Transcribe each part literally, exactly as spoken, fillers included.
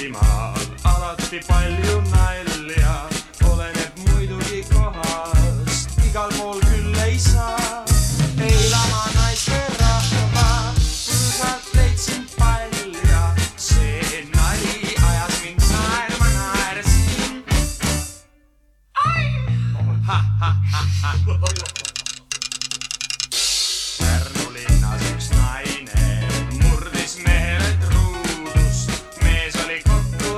Eestimaal alati palju nalja, oleneb muidugi kohast, igal pool küll ei saa. Eilama naiste rahva, põõsalt leidsin palja, see nali ajas mind naerma, naersin. Ai! Ha, ha, ha, ha. Pärnu linnas üks naine murdis mehele truudust, mees oli kokku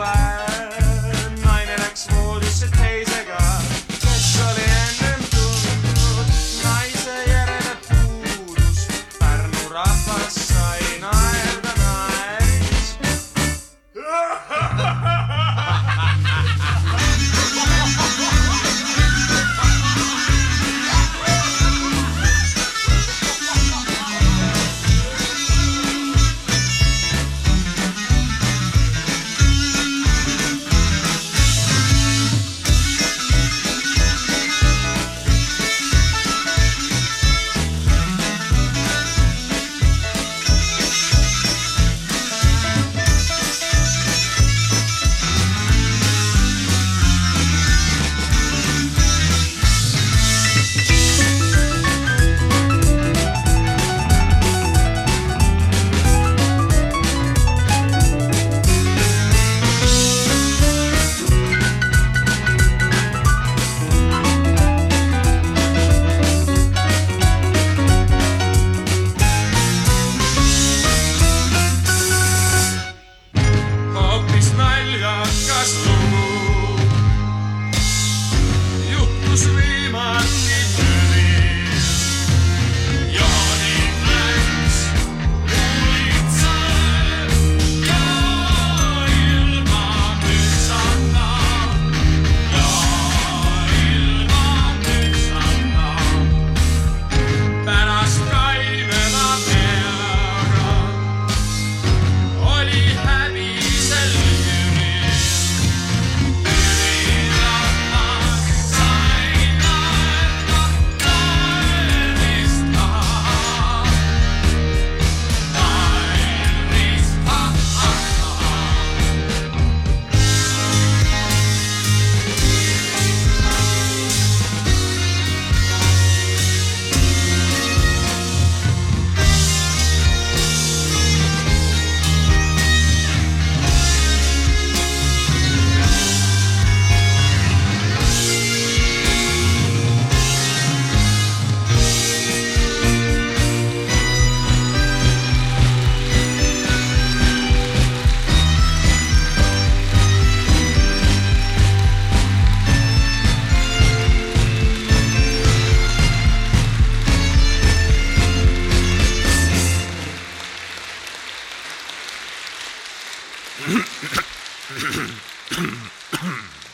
ääl, naine läks voodisse teisega, kes oli ennem tundnud, naise järele puudus, Pärnu rahvas sai naerda naeris. Ahem.